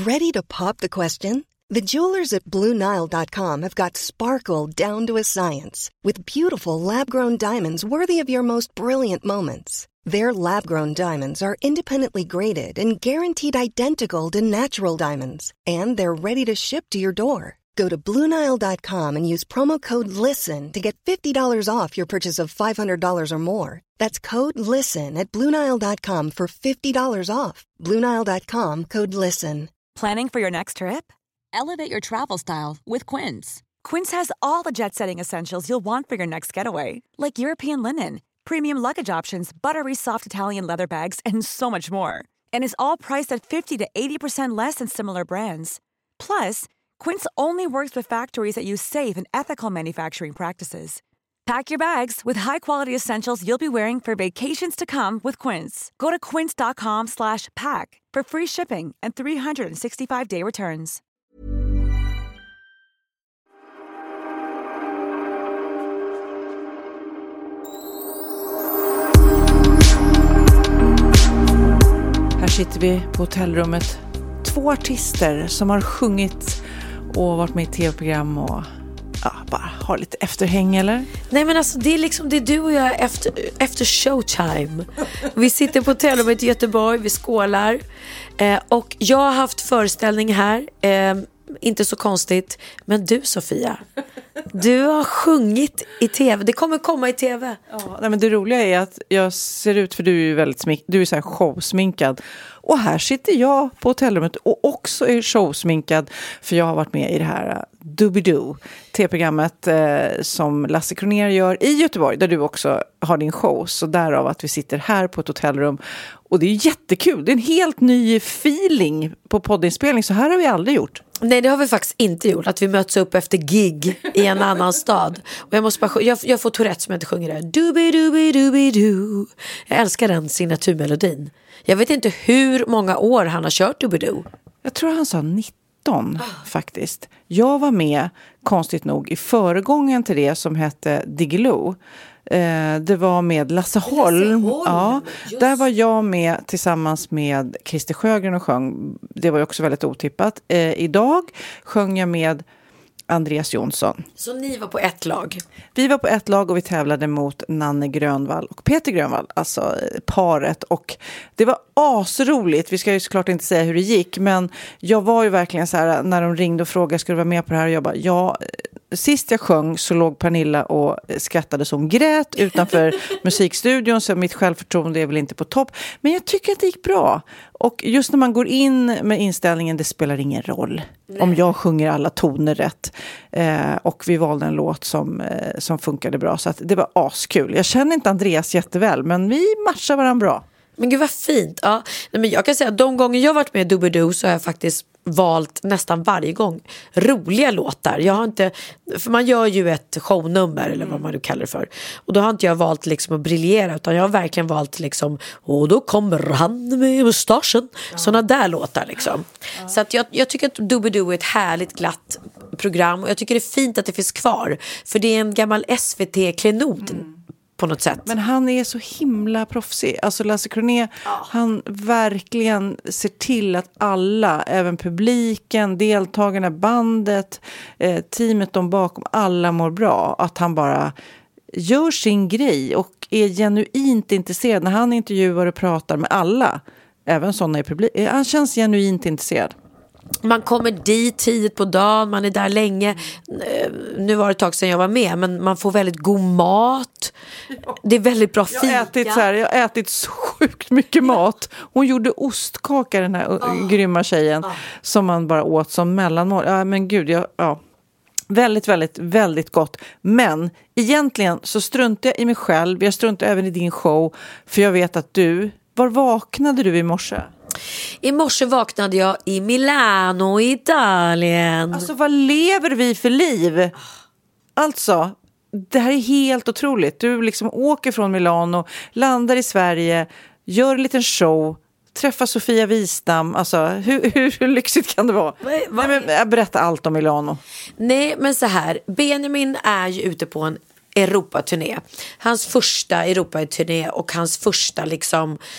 Ready to pop the question? The jewelers at BlueNile.com have got sparkle down to a science with beautiful lab-grown diamonds worthy of your most brilliant moments. Their lab-grown diamonds are independently graded and guaranteed identical to natural diamonds, and they're ready to ship to your door. Go to BlueNile.com and use promo code LISTEN to get $50 off your purchase of $500 or more. That's code LISTEN at BlueNile.com for $50 off. BlueNile.com, code LISTEN. Planning for your next trip? Elevate your travel style with Quince. Quince has all the jet-setting essentials you'll want for your next getaway, like European linen, premium luggage options, buttery soft Italian leather bags, and so much more. And is all priced at 50 to 80% less than similar brands. Plus, Quince only works with factories that use safe and ethical manufacturing practices. Pack your bags with high-quality essentials you'll be wearing for vacations to come with Quince. Go to quince.com/pack for free shipping and 365-day returns. Här sitter vi på hotellrummet. 2 artister som har sjungit och varit med i tv-program och bara har lite efterhäng, eller? Nej, men alltså det är liksom det är du och jag efter showtime. Vi sitter på hotellrummet i Göteborg, vi skålar. Och jag har haft föreställning här. Inte så konstigt. Men du, Sofia, du har sjungit i tv. Det kommer komma i tv. Ja, nej, men det roliga är att jag ser ut, för du är ju väldigt du är så här showsminkad. Och här sitter jag på hotellrummet och också är showsminkad, för jag har varit med i det här Doobidoo, tv-programmet som Lasse Kronér gör i Göteborg, där du också har din show. Så därav att vi sitter här på ett hotellrum. Och det är jättekul. Det är en helt ny feeling på poddinspelning. Så här har vi aldrig gjort. Nej, det har vi faktiskt inte gjort. Att vi möts upp efter gig i en annan stad. Och jag måste bara jag får Tourette som jag inte sjunger det. Doobidoo. Jag älskar den signaturmelodin. Jag vet inte hur många år han har kört Doobidoo. Jag tror han sa 19 faktiskt. Jag var med, konstigt nog, i föregången till det som hette Diggiloo. Det var med Lasse Holm. Ja, där var jag med tillsammans med Christer Sjögren och sjöng. Det var ju också väldigt otippat. Idag sjöng jag med Andreas Jonsson. Så ni var på ett lag? Vi var på ett lag och vi tävlade mot Nanne Grönvall och Peter Grönvall, alltså paret. Och det var asroligt. Vi ska ju såklart inte säga hur det gick, men jag var ju verkligen så här, när de ringde och frågade ska du vara med på det här, och jag bara, ja. Sist jag sjöng så låg Pernilla och skrattade som grät utanför musikstudion, så mitt självförtroende är väl inte på topp. Men jag tycker att det gick bra. Och just när man går in med inställningen, det spelar ingen roll om jag sjunger alla toner rätt. Och vi valde en låt som funkade bra, så att det var askul. Jag känner inte Andreas jätteväl, men vi matchar varandra bra. Men gud vad fint. Ja. Nej, men jag kan säga att de gånger jag har varit med i Doobidoo så har jag faktiskt valt nästan varje gång roliga låtar. Jag har inte, för man gör ju ett shownummer eller vad man nu kallar det för. Och då har inte jag valt liksom att briljera, utan jag har verkligen valt liksom, och då kommer han med mustaschen. Såna där låtar liksom. Så att jag tycker att Doobidoo är ett härligt glatt program, och jag tycker det är fint att det finns kvar, för det är en gammal SVT-klenod på något sätt. Men han är så himla proffsig. Alltså Lasse Kronér, han verkligen ser till att alla, även publiken, deltagarna, bandet, teamet de bakom, alla mår bra. Att han bara gör sin grej och är genuint intresserad. När han intervjuar och pratar med alla, även sådana i publik, han känns genuint intresserad. Man kommer dit tidigt på dagen, man är där länge. Nu var det ett tag sedan jag var med, men man får väldigt god mat. Det är väldigt bra fika. Jag har ätit så sjukt mycket mat. Hon gjorde ostkaka, den här grymma tjejen, som man bara åt som mellanmål. Ja, men gud, väldigt, väldigt, väldigt gott. Men egentligen så struntar jag i mig själv. Jag struntar även i din show, för jag vet att var vaknade du i morse? I morse vaknade jag i Milano, Italien. Alltså, vad lever vi för liv? Alltså, det här är helt otroligt. Du liksom åker från Milano, landar i Sverige, gör en liten show, träffar Sofia Wistam. Alltså, hur lyxigt kan det vara? Nej, men, berätta allt om Milano. Nej, men så här. Benjamin är ju ute på en Europaturné. Hans första Europaturné och hans första liksom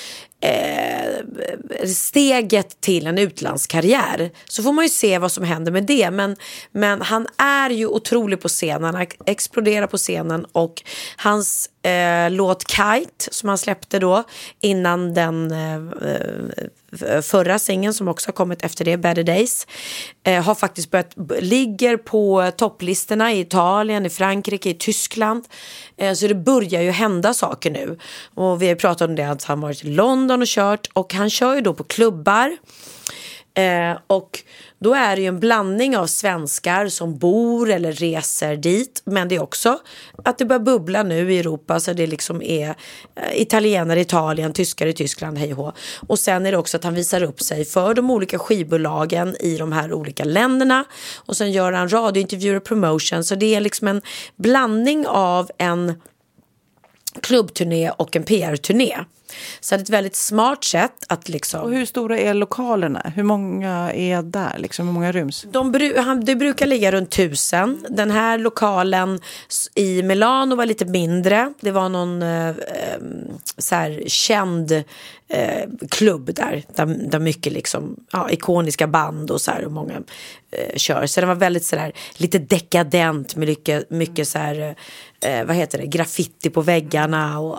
steget till en utlandskarriär. Så får man ju se vad som händer med det. Men han är ju otrolig på scenen. Han exploderar på scenen. Och hans låt Kite, som han släppte då innan den förra singeln som också har kommit efter det, Better Days, har faktiskt ligger på topplistorna i Italien, i Frankrike, i Tyskland. Så det börjar ju hända saker nu. Och vi har pratat om det att han varit i London och kört. Och han kör ju då på klubbar. Och då är det ju en blandning av svenskar som bor eller reser dit, men det är också att det börjar bubbla nu i Europa, så det liksom är italienare i Italien, tyskar i Tyskland, hej och hå. Och sen är det också att han visar upp sig för de olika skivbolagen i de här olika länderna, och sen gör han radiointervjuer och promotion, så det är liksom en blandning av en klubbturné och en PR-turné. Så det är ett väldigt smart sätt att liksom... Och hur stora är lokalerna? Hur många är där? Liksom, hur många ryms? Det brukar ligga runt 1000. Den här lokalen i Milano var lite mindre. Det var någon så här känd klubb där mycket liksom, ikoniska band och så här, och många kör. Så det var väldigt så där, lite dekadent med mycket så här, vad heter det, graffiti på väggarna och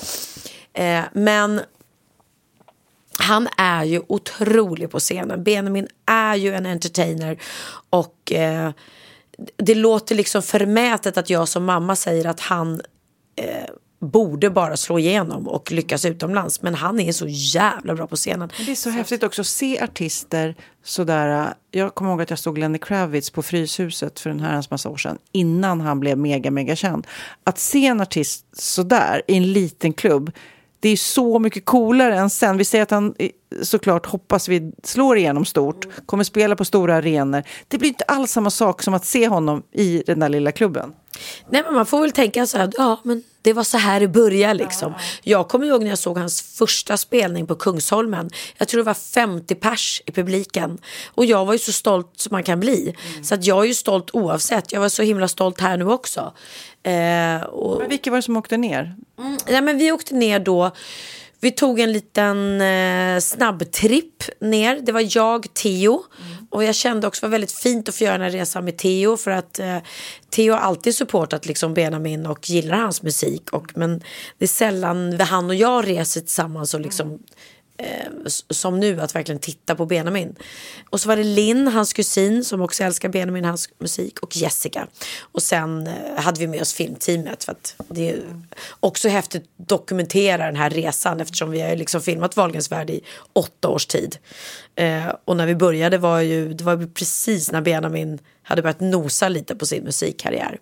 men han är ju otrolig på scenen. Benjamin är ju en entertainer, och det låter liksom förmätet att jag som mamma säger att han borde bara slå igenom och lyckas utomlands, men han är så jävla bra på scenen. Men det är så häftigt också att se artister sådär. Jag kommer ihåg att jag stod Lenny Kravitz på Fryshuset för en herrans massa år sedan, innan han blev mega känd. Att se en artist sådär i en liten klubb, det är så mycket coolare än sen. Vi säger att han, såklart hoppas vi slår igenom stort, kommer spela på stora arenor. Det blir inte alls samma sak som att se honom i den där lilla klubben. Nej, men man får väl tänka så här, men det var så här det började liksom. Jag kommer ihåg när jag såg hans första spelning på Kungsholmen. Jag tror det var 50 pers i publiken. Och jag var ju så stolt som man kan bli. Så att jag är ju stolt oavsett. Jag var så himla stolt här nu också. Men vilka var det som åkte ner? Nej, men vi åkte ner då. Vi tog en liten snabbtripp ner. Det var jag, Theo. Och jag kände också att det var väldigt fint att få göra den här resan med Theo. För att Theo har alltid supportat liksom Benjamin och gillar hans musik. Men det är sällan han och jag reser tillsammans och liksom... som nu, att verkligen titta på Benjamin. Och så var det Linn, hans kusin, som också älskar Benjamin, hans musik, och Jessica. Och sen hade vi med oss filmteamet, för att det är också häftigt att dokumentera den här resan, eftersom vi har liksom filmat Wahlgrens värld i 8 års tid. Och när vi började det var precis när Benjamin hade börjat nosa lite på sin musikkarriär.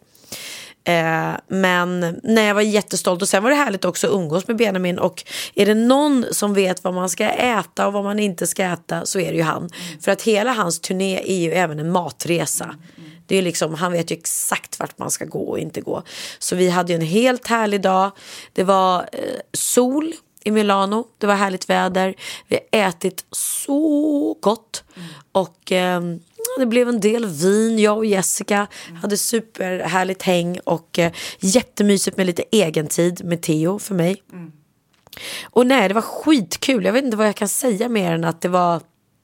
Men nej, jag var jättestolt. Och sen var det härligt också att umgås med Benjamin. Och är det någon som vet vad man ska äta och vad man inte ska äta, så är det ju han. För att hela hans turné är ju även en matresa. Det är liksom, han vet ju exakt vart man ska gå och inte gå. Så vi hade ju en helt härlig dag. Det var sol i Milano. Det var härligt väder. Vi har ätit så gott. Och det blev en del vin. Jag och Jessica hade superhärligt häng. Och jättemysigt med lite egentid med Theo för mig. Och nej, det var skitkul. Jag vet inte vad jag kan säga mer än att det var...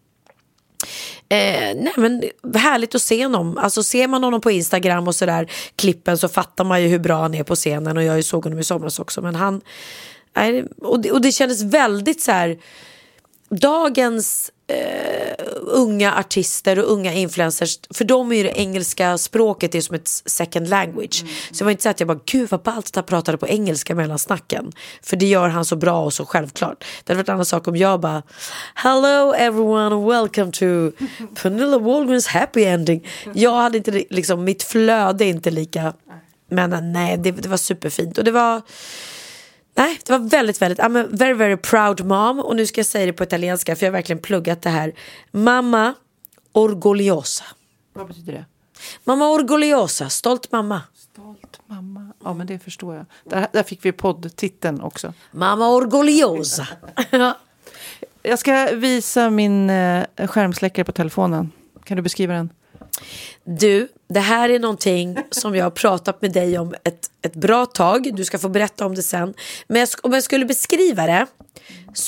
nej, men härligt att se honom. Alltså ser man honom på Instagram och sådär, klippen, så fattar man ju hur bra han är på scenen. Och jag såg honom i somras också. Men han... Och det kändes väldigt så här, dagens unga artister och unga influencers, för dem är ju det engelska språket det är som ett second language. Så det var inte så att jag bara, gud vad ballt att han pratade på engelska mellan snacken, för det gör han så bra och så självklart. Det hade varit en annan sak om jag bara, hello everyone and welcome to Pernilla Wahlgrens happy ending. Jag hade inte liksom, mitt flöde inte lika, men nej, det var superfint. Och det var väldigt, väldigt, I'm a very, very proud mom. Och nu ska jag säga det på italienska, för jag har verkligen pluggat det här. Mamma orgogliosa. Vad betyder det? Mamma orgogliosa, stolt mamma. Stolt mamma, ja men det förstår jag. Där fick vi poddtiteln också. Mamma orgogliosa. Jag ska visa min skärmsläckare på telefonen. Kan du beskriva den? Du, det här är någonting som jag har pratat med dig om ett bra tag. Du ska få berätta om det sen. Men om jag skulle beskriva det, så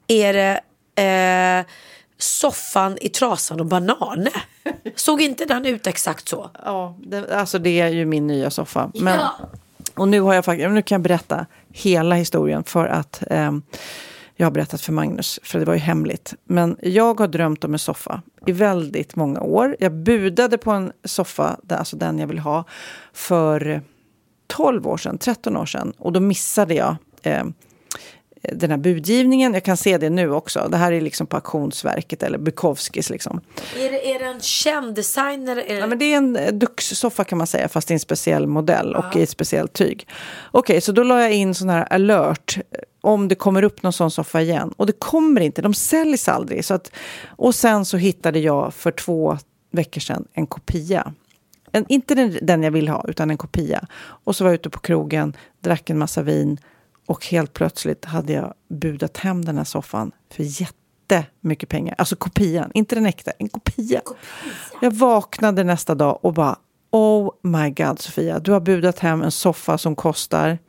är det soffan i trasan och bananer. Såg inte den ut exakt så? Ja, det är ju min nya soffa. Men, och nu kan jag berätta hela historien för att jag har berättat för Magnus, för det var ju hemligt. Men jag har drömt om en soffa i väldigt många år. Jag budade på en soffa, alltså den jag vill ha, för 12 år sedan, 13 år sedan. Och då missade jag den här budgivningen. Jag kan se det nu också. Det här är liksom på Auktionsverket eller Bukowskis liksom. Är det en känd designer? Ja, men det är en Dux-soffa kan man säga, fast det är en speciell modell och i ett speciellt tyg. Okej, så då la jag in sån här alert om det kommer upp någon sån soffa igen. Och det kommer inte, de säljs aldrig. Och sen så hittade jag för 2 veckor sedan en kopia. Inte den jag vill ha, utan en kopia. Och så var jag ute på krogen, drack en massa vin. Och helt plötsligt hade jag budat hem den här soffan för jättemycket pengar. Alltså kopian, inte den äkta, en kopia. Jag vaknade nästa dag och bara, oh my god Sofia, du har budat hem en soffa som kostar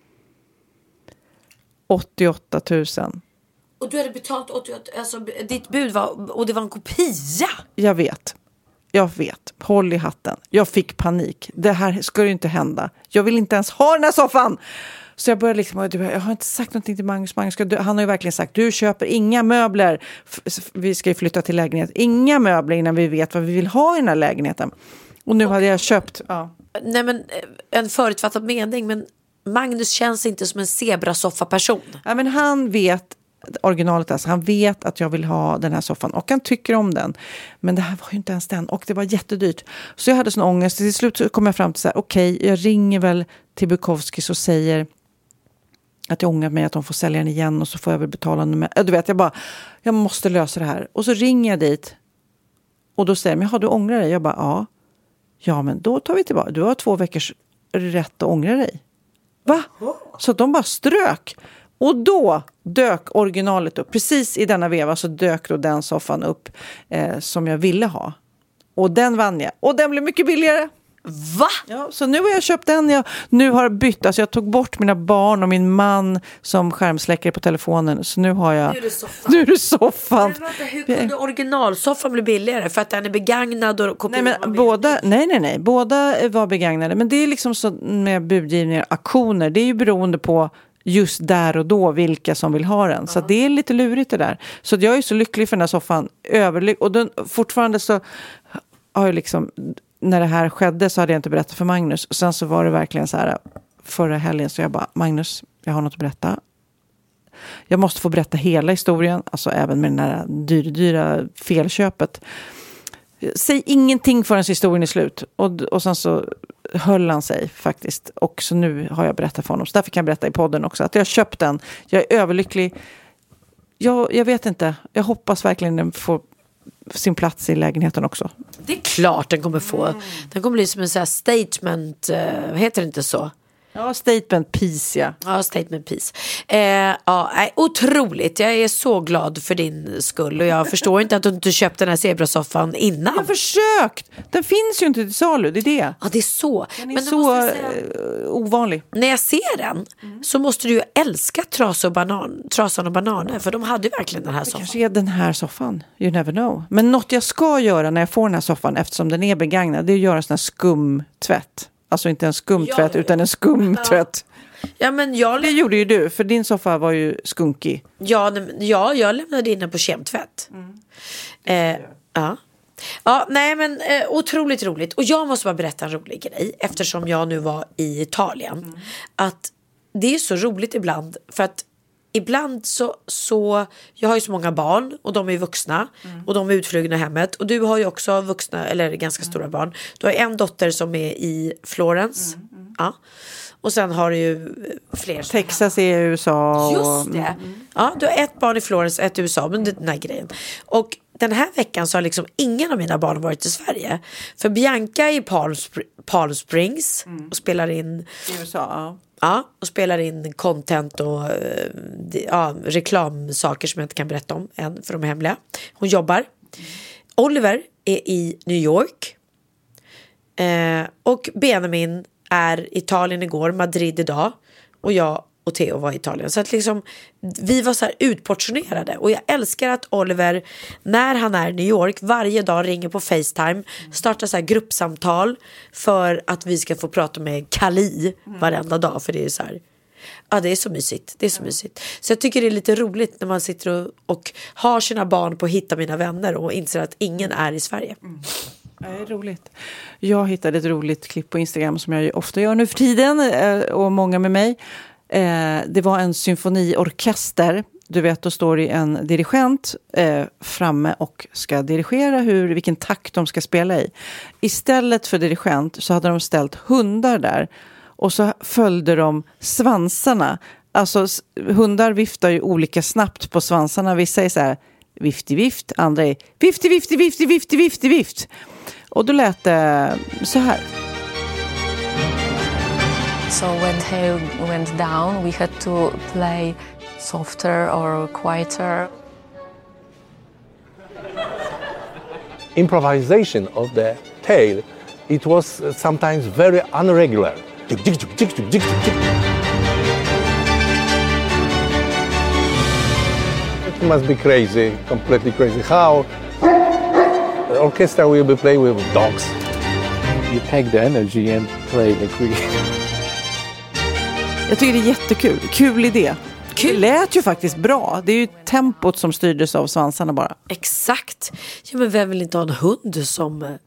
88 000. Och du hade betalt 88, alltså ditt bud var, och det var en kopia. Jag vet, håll i hatten. Jag fick panik, det här ska ju inte hända. Jag vill inte ens ha den här soffan. Så jag började liksom, jag har inte sagt någonting till Magnus. Han har ju verkligen sagt, du köper inga möbler. Vi ska ju flytta till lägenhet. Inga möbler innan vi vet vad vi vill ha i den här lägenheten. Och nu hade jag köpt. Ja. Nej, men en förutfattad mening, men Magnus känns inte som en zebrasoffa-person. Ja, men han vet, originalet alltså, han vet att jag vill ha den här soffan. Och han tycker om den. Men det här var ju inte ens den. Och det var jättedyrt. Så jag hade sån ångest. Till slut så kom jag fram till så här, okej, jag ringer väl till Bukowskis och säger att jag ångrar mig att de får sälja den igen och så får jag väl betala den med. Du vet, jag måste lösa det här. Och så ringer jag dit och då säger de, jaha, du ångrar dig? Jag bara, ja. Ja, men då tar vi tillbaka. Du har 2 veckors rätt att ångra dig. Va? Så de bara strök. Och då dök originalet upp. Precis i denna veva så dök då den soffan upp som jag ville ha. Och den vann jag. Och den blev mycket billigare. Va? Ja, så nu har jag köpt den. Jag nu har bytt. Alltså jag tog bort mina barn och min man som skärmsläckare på telefonen. Så nu har jag... Nu är det soffan. Men vänta, hur kunde originalsoffan bli billigare? För att den är begagnad och kopian? Nej, men nej. Båda var begagnade. Men det är liksom så med budgivningar, auktioner. Det är ju beroende på just där och då vilka som vill ha den. Så det är lite lurigt det där. Så jag är så lycklig för den här soffan. Och den, fortfarande så har jag liksom... När det här skedde så hade jag inte berättat för Magnus. Och sen så var det verkligen så här förra helgen. Så jag bara, Magnus, jag har något att berätta. Jag måste få berätta hela historien. Alltså även med den här dyra felköpet. Säg ingenting förrän historien är slut. Och sen så höll han sig faktiskt. Och så nu har jag berättat för honom. Så därför kan jag berätta i podden också. Att jag har köpt den. Jag är överlycklig. Jag vet inte. Jag hoppas verkligen den får sin plats i lägenheten också. Det är klart den kommer få. Den kommer bli som en sån här statement, heter det inte så? Ja, statement piece, ja. Ja, statement piece. Otroligt. Jag är så glad för din skull. Och jag förstår inte att du inte köpte den här zebrasoffan innan. Jag har försökt. Den finns ju inte till salu, det är det. Ja, det är så. Den är så ovanlig. När jag ser den så måste du ju älska Trasan och bananer. För de hade ju verkligen den här soffan. Kanske är den här soffan. You never know. Men något jag ska göra när jag får den här soffan, eftersom den är begagnad, det är att göra en sån här skumtvätt. Alltså inte en skumtvätt utan en skumtvätt. Ja, men det gjorde ju du, för din soffa var ju skunkig. Ja, jag lämnade in den på kemtvätt. Ja, nej men otroligt roligt. Och jag måste bara berätta en rolig grej. Eftersom jag nu var i Italien. Att det är så roligt ibland. För att ibland så jag har ju så många barn och de är vuxna och de är utflugna i hemmet, och du har ju också vuxna eller ganska stora barn. Du har en dotter som är i Florens. Ja. Och sen har du ju fler. Texas är i USA. Just det. Ja, du har ett barn i Florens, ett i USA, men den här grejen. Och den här veckan så har liksom ingen av mina barn varit i Sverige. För Bianca är i Palm Springs och spelar in i USA. Ja, och spelar in content och reklamsaker som jag inte kan berätta om än, för de är hemliga. Hon jobbar. Oliver är i New York. Och Benjamin är i Italien igår, Madrid idag. Och jag och Theo var i Italien. Så att liksom, vi var så här utportionerade. Och jag älskar att Oliver, när han är i New York, varje dag ringer på FaceTime, startar så här gruppsamtal för att vi ska få prata med Kali varenda dag. För det är så här, ja, det är så mysigt. Det är så mysigt. Så jag tycker det är lite roligt när man sitter och har sina barn på att hitta mina vänner och inser att ingen är i Sverige. Det är roligt. Jag hittade ett roligt klipp på Instagram som jag ofta gör nu för tiden och många med mig. Det var en symfoniorkester. Du vet, då står det en dirigent framme och ska dirigera vilken takt de ska spela i. Istället för dirigent så hade de ställt hundar där. Och så följde de svansarna. Alltså hundar viftar ju olika snabbt på svansarna. Vissa är så här vifti vift, andra är vifti vifti vifti vifti vifti vift. Och då lät det så här. So when Theo went down, we had to play softer or quieter. Improvisation of the tale, it was sometimes very unregular. It must be crazy, completely crazy. How the orchestra will be playing with dogs. You take the energy and play the quick. Jag tycker det är jättekul. Kul idé. Det lät ju faktiskt bra. Det är ju tempot som styrdes av svansarna bara. Exakt. Ja, men vem vill inte ha en hund som...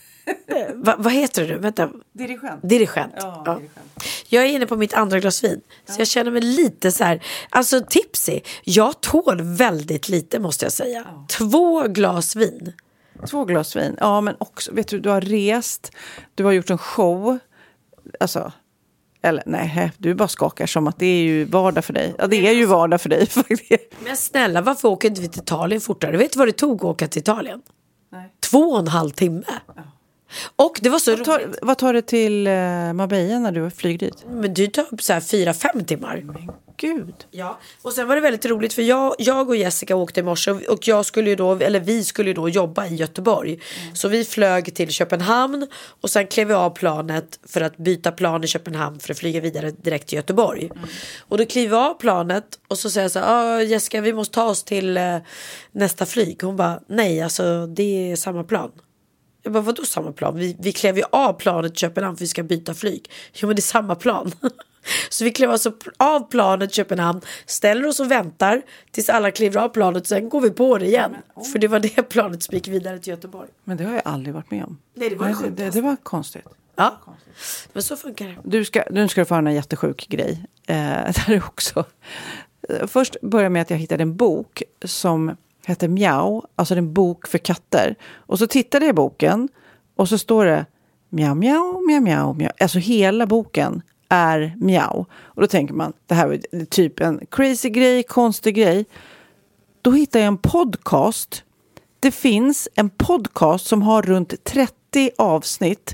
vad heter du? Vänta. Dirigent. Ja, ja. Dirigent. Jag är inne på mitt andra glas vin. Så jag känner mig lite så här... Alltså tipsy. Jag tål väldigt lite, måste jag säga. 2 glas vin. 2 glas vin. Ja, men också, vet du har rest. Du har gjort en show. Alltså... Eller nej, du bara skakar som att det är ju vardag för dig. Ja, det är ju vardag för dig faktiskt. Men snälla, varför åker inte vi till Italien fortare? Vet du vad det tog att åka till Italien? Nej. 2,5 timme. Ja. Och det var så roligt. Vad tar det till Marbella när du flyger dit? Men du tar upp så här 4-5 timmar. Men gud. Ja, och sen var det väldigt roligt för jag och Jessica åkte i morse och vi skulle ju då jobba i Göteborg. Så vi flög till Köpenhamn och sen klev vi av planet för att byta plan i Köpenhamn för att flyga vidare direkt till Göteborg. Och då klev vi av planet och så säger jag så här, Jessica, vi måste ta oss till nästa flyg. Hon bara, nej, alltså det är samma plan. Jag bara, vadå samma plan? Vi klev ju av planet i Köpenhamn för vi ska byta flyg. Jo, men det är samma plan. Så vi klev alltså av planet i Köpenhamn, ställer oss och väntar tills alla kliver av planet, sen går vi på det igen. För det var det planet som gick vidare till Göteborg. Men det har jag aldrig varit med om. Nej, det var konstigt. Ja, men så funkar det. Nu ska du få höra en jättesjuk grej. Där är också. Först börjar med att jag hittade en bok som heter Miau, alltså en bok för katter. Och så tittade jag i boken och så står det miau, miau, miau, miau, miau. Alltså hela boken är miau. Och då tänker man, det här är typ en crazy grej, konstig grej. Då hittar jag en podcast. Det finns en podcast som har runt 30 avsnitt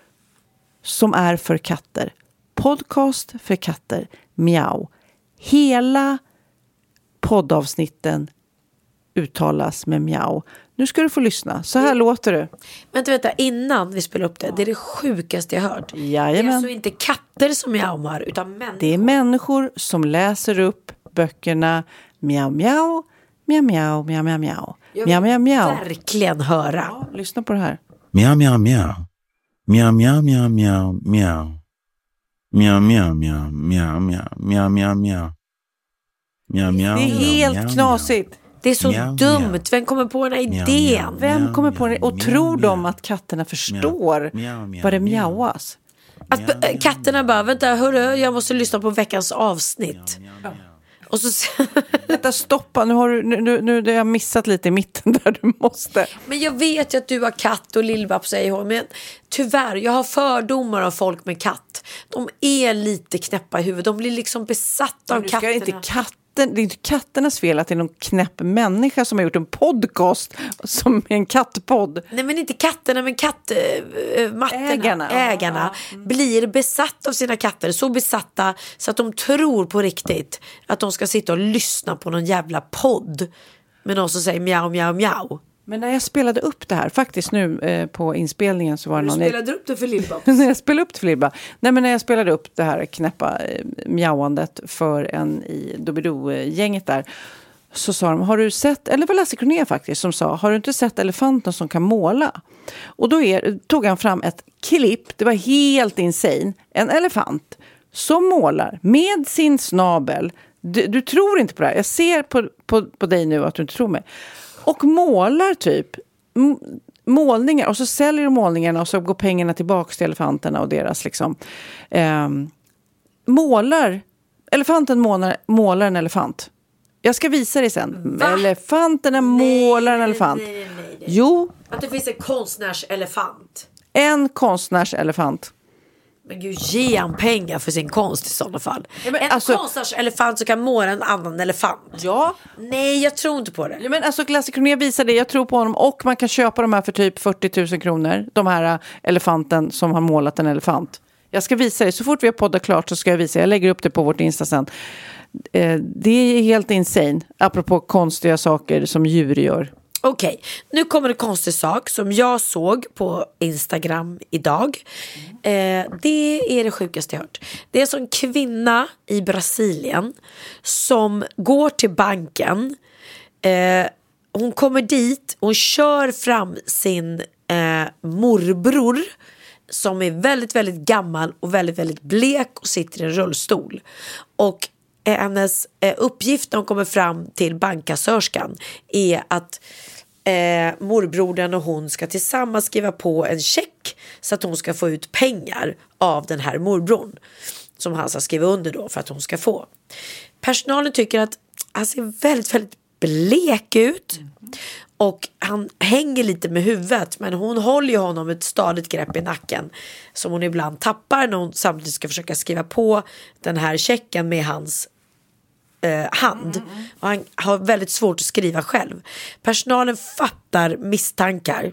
som är för katter. Podcast för katter, miau. Hela poddavsnitten uttalas med miau. Nu ska du få lyssna. Så här låter det. Vänta, innan vi spelar upp det. Det är det sjukaste jag hört. Jajamän. Det är alltså inte katter som miauar, utan människor. Det är människor som läser upp böckerna miau, miau, miau, miau, miau, miau, miau. Miau, miau, miau. Verkligen höra. Ja, lyssna på det här. Miau, miau, miau. Miau, miau, miau, miau, miau. Miau, miau, miau, miau, miau, miau, miau, miau. Miau, miau, det är helt knasigt. Det är så dumt. Vem kommer på den här idén? Vem kommer på den? Och tror de att katterna förstår vad det mjauas? Att katterna bara, vänta, hörru, jag måste lyssna på veckans avsnitt. Och så Vänta, stoppa. Nu har jag har missat lite i mitten där du måste. Men jag vet ju att du har katt och Lill-Babs säger hon. Men tyvärr, jag har fördomar av folk med katt. De är lite knäppa i huvudet. De blir liksom besatta av katterna. Inte det är inte katternas fel att det är någon knäpp människa som har gjort en podcast som är en kattpodd. Nej, men inte katterna, men ägarna blir besatta av sina katter. Så besatta så att de tror på riktigt att de ska sitta och lyssna på någon jävla podd med någon som säger miau, miau, miau. Men när jag spelade upp det här, faktiskt nu på inspelningen så var det någon... Du spelade upp det för Lill-Babs? När jag spelade upp det för Lill-Babs. Nej, men när jag spelade upp det här knäppa mjauandet för en i Doobidoo-gänget där, så sa de, har du sett, eller var Lasse Kronér faktiskt som sa, har du inte sett elefanten som kan måla? Och då tog han fram ett klipp, det var helt insane, en elefant som målar med sin snabel. Du tror inte på det här, jag ser på dig nu att du inte tror mig. Och målar typ målningar, och så säljer de målningarna och så går pengarna tillbaka till elefanterna och deras liksom elefanten målar en elefant. Jag ska visa dig sen. Va? Elefanterna målar en elefant. Nej. Jo. Att det finns en konstnärselefant. En konstnärselefant. Men gud, ge han pengar för sin konst i sådana fall. Ja, men en konstnärselefant som kan måla en annan elefant. Ja. Nej, jag tror inte på det. Ja, men alltså Lasse Kronér visar det, jag tror på honom. Och man kan köpa de här för typ 40 000 kronor. De här elefanten som har målat en elefant. Jag ska visa dig, så fort vi har poddat klart så ska jag visa. Jag lägger upp det på vårt Insta sen. Det är helt insane. Apropå konstiga saker som djur gör. Okej, nu kommer en konstig sak som jag såg på Instagram idag. Det är det sjukaste jag hört. Det är en kvinna i Brasilien som går till banken. Hon kommer dit, hon kör fram sin morbror som är väldigt, väldigt gammal och väldigt, väldigt blek och sitter i en rullstol. Och hennes uppgift när hon kommer fram till bankkassörskan är att morbrodern och hon ska tillsammans skriva på en check så att hon ska få ut pengar av den här morbrodern som han ska skriva under då för att hon ska få. Personalen tycker att han ser väldigt, väldigt blek ut och han hänger lite med huvudet, men hon håller ju honom ett stadigt grepp i nacken som hon ibland tappar när hon samtidigt ska försöka skriva på den här checken med hans hand. Och han har väldigt svårt att skriva själv. Personalen fattar misstankar,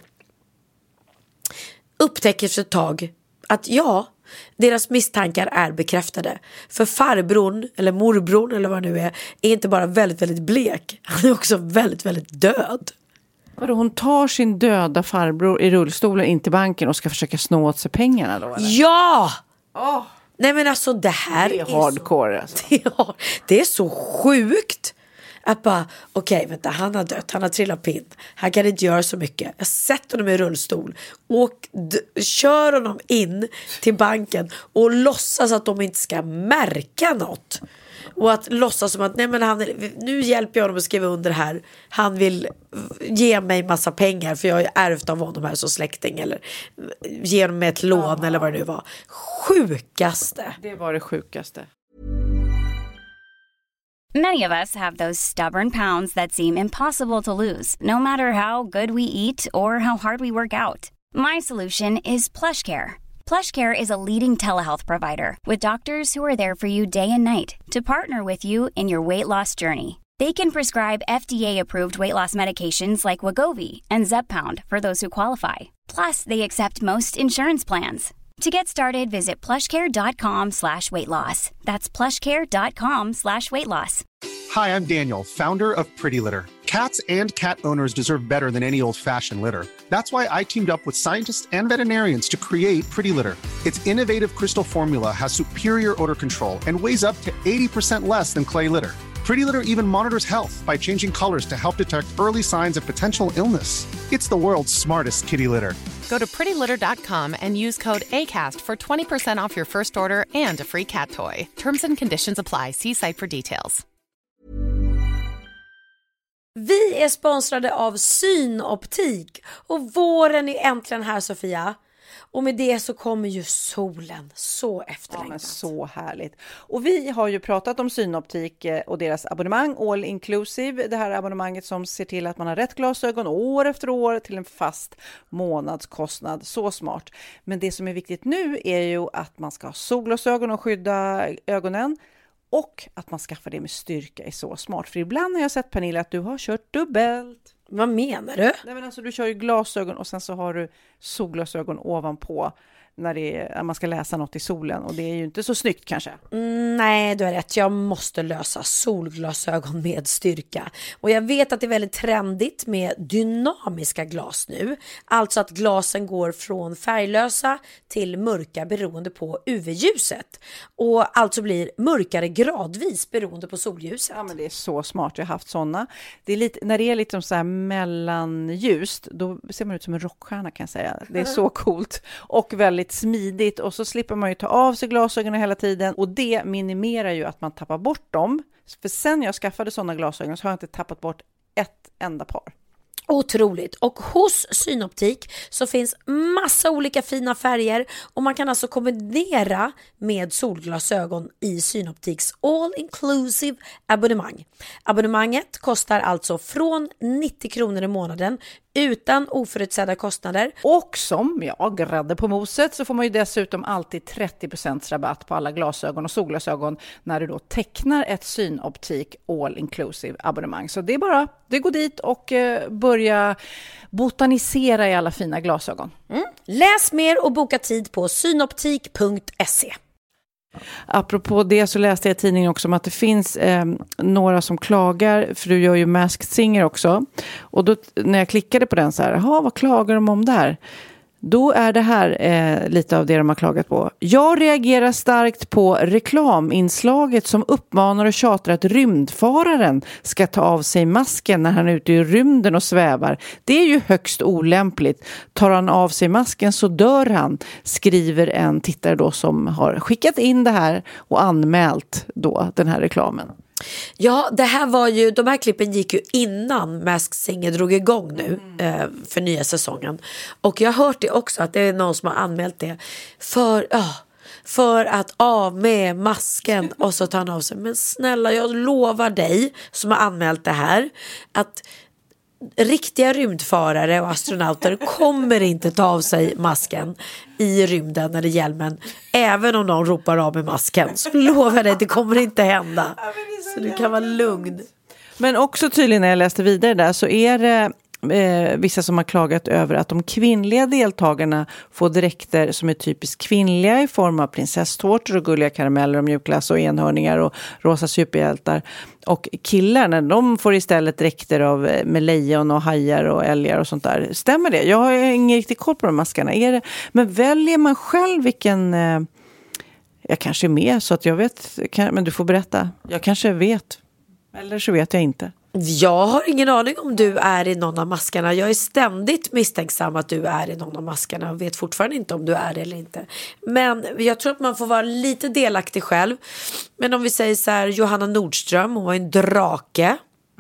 upptäcker efter ett tag att deras misstankar är bekräftade. För farbrorn eller morbrorn eller vad det nu är inte bara väldigt, väldigt blek, han är också väldigt, väldigt död. Vadå, hon tar sin döda farbror i rullstolen in till banken och ska försöka snå åt sig pengarna då, eller? Ja! Nej, men alltså det här är hardcore alltså. Det är så sjukt. Att bara, okej, vänta, han har dött, han har trillat pinn, han kan inte göra så mycket. Jag sätter honom i rullstol och kör honom in till banken och låtsas att de inte ska märka något. Och att låtsas som att nej, men nu hjälper jag honom att skriva under här. Han vill ge mig massa pengar för jag har ärvt av honom här som släkting, eller ge honom ett lån eller vad det nu var. Sjukaste. Det var det sjukaste. Many of us have those stubborn pounds that seem impossible to lose, no matter how good we eat or how hard we work out. My solution is PlushCare. PlushCare is a leading telehealth provider with doctors who are there for you day and night to partner with you in your weight loss journey. They can prescribe FDA-approved weight loss medications like Wegovy and Zepbound for those who qualify. Plus, they accept most insurance plans. To get started, visit plushcare.com/weightloss. That's plushcare.com/weightloss. Hi, I'm Daniel, founder of Pretty Litter. Cats and cat owners deserve better than any old-fashioned litter. That's why I teamed up with scientists and veterinarians to create Pretty Litter. Its innovative crystal formula has superior odor control and weighs up to 80% less than clay litter. Pretty Litter even monitors health by changing colors to help detect early signs of potential illness. It's the world's smartest kitty litter. Go to prettylitter.com and use code ACAST for 20% off your first order and a free cat toy. Terms and conditions apply. See site for details. Vi är sponsrade av Synoptik och våren är äntligen här, Sofia. Och med det så kommer ju solen, så efterlängtat. Ja, men så härligt. Och vi har ju pratat om Synoptik och deras abonnemang, all inclusive. Det här abonnemanget som ser till att man har rätt glasögon år efter år till en fast månadskostnad. Så smart. Men det som är viktigt nu är ju att man ska ha solglasögon och skydda ögonen. Och att man skaffar det med styrka är så smart. För ibland har jag sett, Pernilla, att du har kört dubbelt. Vad menar du? Nej, men alltså, du kör ju glasögon och sen så har du solglasögon ovanpå när man ska läsa något i solen, och det är ju inte så snyggt kanske. Nej, du har rätt. Jag måste lösa solglasögon med styrka. Och jag vet att det är väldigt trendigt med dynamiska glas nu. Alltså att glasen går från färglösa till mörka beroende på UV-ljuset. Och alltså blir mörkare gradvis beroende på solljuset. Ja, men det är så smart. Jag har haft sådana. Det är lite, när det är lite så här mellanljust, då ser man ut som en rockstjärna, kan jag säga. Det är så coolt och väldigt smidigt, och så slipper man ju ta av sig glasögonen hela tiden, och det minimerar ju att man tappar bort dem. För sen jag skaffade sådana glasögon så har jag inte tappat bort ett enda par. Otroligt. Och hos Synoptik så finns massa olika fina färger, och man kan alltså kombinera med solglasögon i Synoptiks all-inclusive abonnemang. Abonnemanget kostar alltså från 90 kronor i månaden utan oförutsedda kostnader. Och som grädde på moset så får man ju dessutom alltid 30% rabatt på alla glasögon och solglasögon när du då tecknar ett Synoptik all-inclusive abonnemang. Så det är bara, det går dit och börja botanisera i alla fina glasögon. Läs mer och boka tid på synoptik.se. Apropå det så läste jag i tidningen också om att det finns några som klagar, för du gör ju Masked Singer också. Och då, när jag klickade på den så här, vad klagar de om där? Då är det här lite av det de har klagat på. Jag reagerar starkt på reklaminslaget som uppmanar och tjatar att rymdfararen ska ta av sig masken när han är ute i rymden och svävar. Det är ju högst olämpligt. Tar han av sig masken så dör han, skriver en tittare då som har skickat in det här och anmält då den här reklamen. Ja, det här var ju, de här klippen gick ju innan Masked Singer drog igång nu för nya säsongen. Och jag har hört det också, att det är någon som har anmält det för att av med masken, och så tar han av sig. Men snälla, jag lovar dig som har anmält det här att riktiga rymdfarare och astronauter kommer inte ta av sig masken i rymden eller hjälmen, även om någon ropar av med masken. Så lovar dig, det kommer inte hända. Så du kan vara lugn. Men också tydligen när jag läste vidare där så är det vissa som har klagat över att de kvinnliga deltagarna får dräkter som är typiskt kvinnliga i form av prinsesstårtor och gulliga karameller och mjukglass och enhörningar och rosa superhjältar. Och killarna, de får istället dräkter med lejon och hajar och älgar och sånt där. Stämmer det? Jag har ingen riktigt koll på de maskarna. Men väljer man själv vilken... jag kanske är med så att jag vet, men du får berätta. Jag kanske vet, eller så vet jag inte. Jag har ingen aning om du är i någon av maskarna. Jag är ständigt misstänksam att du är i någon av maskarna och vet fortfarande inte om du är det eller inte. Men jag tror att man får vara lite delaktig själv. Men om vi säger så här, Johanna Nordström, hon var en drake.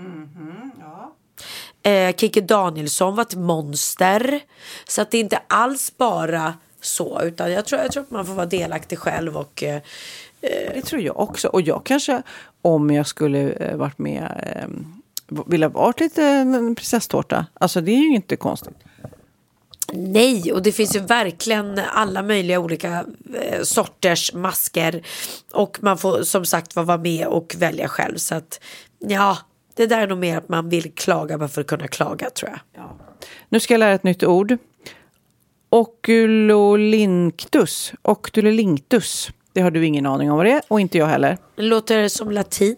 Kike Danielsson var ett monster. Så att det är inte alls bara så, utan jag tror att man får vara delaktig själv och... Det tror jag också. Och jag kanske, om jag skulle varit med, ville ha varit lite en prinsesstårta. Alltså det är ju inte konstigt. Nej, och det finns ju verkligen alla möjliga olika sorters masker. Och man får som sagt vara med och välja själv. Så att ja, det där är nog mer att man vill klaga bara för att kunna klaga, tror jag. Ja. Nu ska jag lära ett nytt ord. Oculolinctus. Det har du ingen aning om vad det är, och inte jag heller. Det låter som latin.